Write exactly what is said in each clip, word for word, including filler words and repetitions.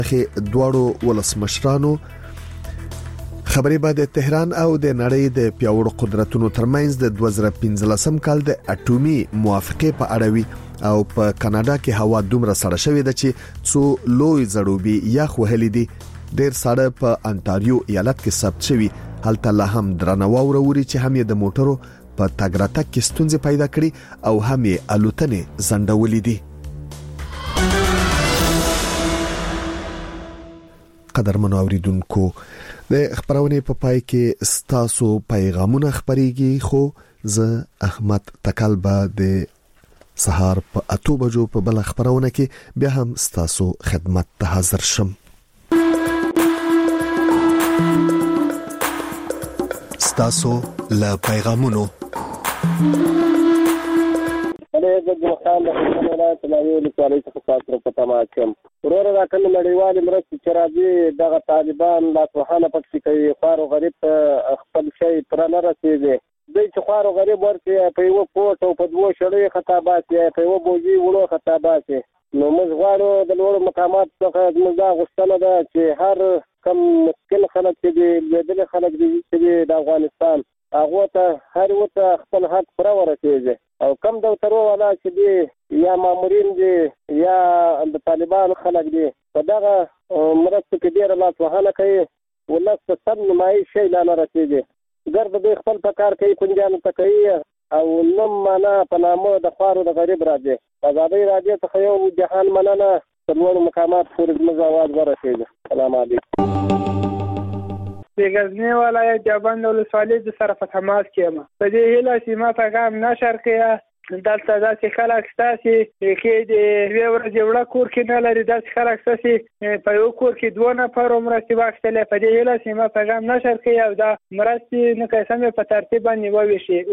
دواړو ولسمشرانو خبرې بعد تهران او د نړۍ د پیاوړو قدرتونو ترمنځ د دوه زره پنځلسم کال د اټومي موافقه په اړه وی او په کاناډا کې هوا دومره سړه شوې ده چې څو لوی زړوبي یخ وهلې دي. ډېر سړه په انټاریو ایالت کې ثبت شوی. هلته لا هم درنه واوره وري چې هم د موټرو په تګ راتګ کې ستونزې پیدا کړي او هم یې الوتنې ځنډولې دي. قدرمنو اوریدونکو د خبرونه په پای کې ستاسو پیغامونه خبريږي خو زه احمد تکلبه د سهار په اته بجو په بل خبرونه کې بیا هم ستاسو خدمت ته حاضر شم. ستاسو له پیغامونو د ځوخان د خلکو ته یو لیکوالي څخه تاسو په تمام کوم ورور راکنه نړیوال مرستې چې راځي دغه طالبان لا سبحانه پکې کوي خار غریب ته خپل شي پر نه رسیږي دوی چې خار غریب ورته په یو پورت او په دوه شړې خطابات په یو بوجي وړو خطابات نو موږ غواړو د لوړ مقامات څخه موږ دا غوښتنه ده چې هر کم مشکل خلک چې د خلک چې د افغانستان هغه ته هر وته خپل حق پر ورسیږي او کم د ترو والا چې دی یا مامورین دي یا د طالبان خلک دي په دغه مرسته کې ډیر لا سبحانه کوي ولست سن مای شي لا نه رسیږي ګرد به خپل پکار کوي پنځانو ته کوي او نم معنا په نامو د خارو د غریب راځي آزادۍ راځي ته یو جهان مننه څلور مقامات پورې مزاوات ورسیږي. سلام علیکم. د غزنی ولایت جابند ولسوالۍ د صرفت حماس کېما په دې هله چې ما پیغام نشر کړه دلته داسې خلک ستاسي کې د یو ورځې وړه کور کې نه لري داسې خلک ستاسي په یو کور کې دوه نفر مرستې واخیستلې په دې هله چې ما پیغام نشر کړه او دا مرستې نه قسمه په ترتیب باندې وویشي.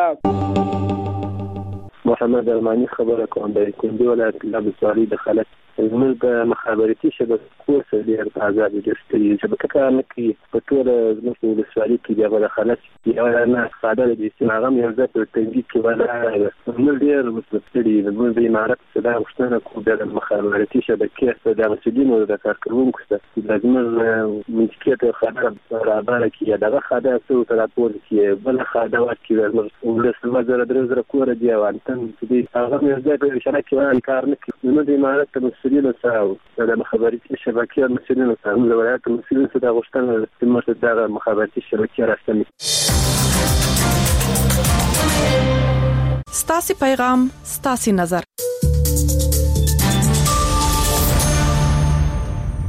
والسلام. محمد ارمانی خبره کوم د کندي ولایت ولسوالۍ د خلک زموږ د مخابراتي شبکې کورس ډېر آزاد دي چې شبکه کار نه کوي په ټول زموږ ولسوالۍ کې د خلک یو نه ساده دي چې هغه یو ځای په تنګي کې ولا موږ ډېر مستفیدي موږ د امارات صدا غوښتنه کوو د مخابراتي شبکې د مسؤلینو د کارکونکو څخه لازم منځکې ته خبره برابر کړي دغه خاطر څو تر راپور کې بل خاطر کې ولسمه زره درې زره کور دی او انتن دې هغه یو ځای په شبکه کې کار نه کوي نو د امارات مسؤلینو سره د مخابراتي شبکې مسؤلینو سره د ولایت مسؤلینو سره غوښتنه چې موږ د مخابراتي شبکې راستنی. ستاسي پیغام ستاسي نظر